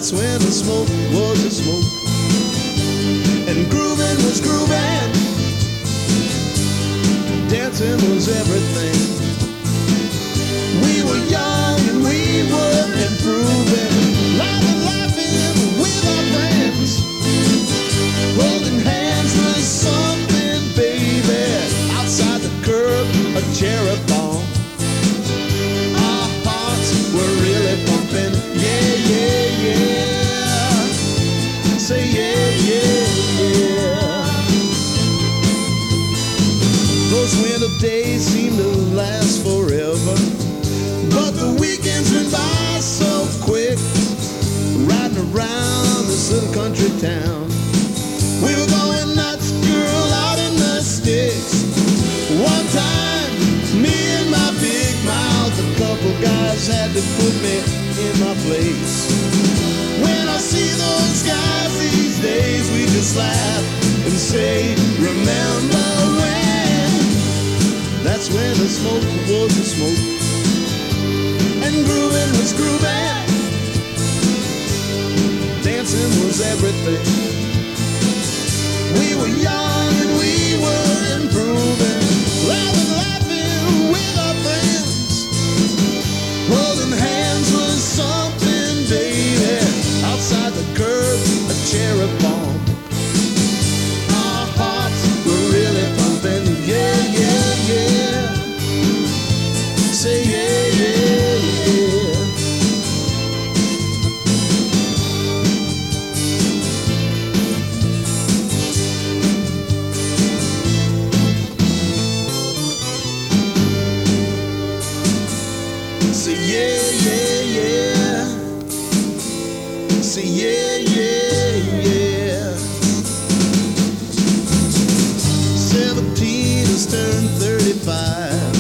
That's when the smoke was a smoke, and grooving was grooving, dancing was everything. We were young and we were improving, laughing with our friends, holding hands was something, baby. Outside the curb, a cherry bomb. Our hearts were really pumping, yeah, yeah, yeah. Say yeah, yeah, yeah. Those winter days seem to last forever, but the weekends went by so quick, riding around this little country town. We were going nuts, girl, out in the sticks. One time, me and my big mouth, a couple guys had to put me in my place. When I see those guys these days, we just laugh and say, remember when? That's when the smoke was the smoke, and grooving was grooving, dancing was everything. We were young and we were improving, laughing with our friends, holding hands was something, baby. Outside the curb, a cherry bomb. Our hearts were really pumping, yeah, yeah, yeah. Say yeah, yeah, yeah. Say yeah, yeah, yeah. Say yeah, yeah, yeah. 17 has turned 35.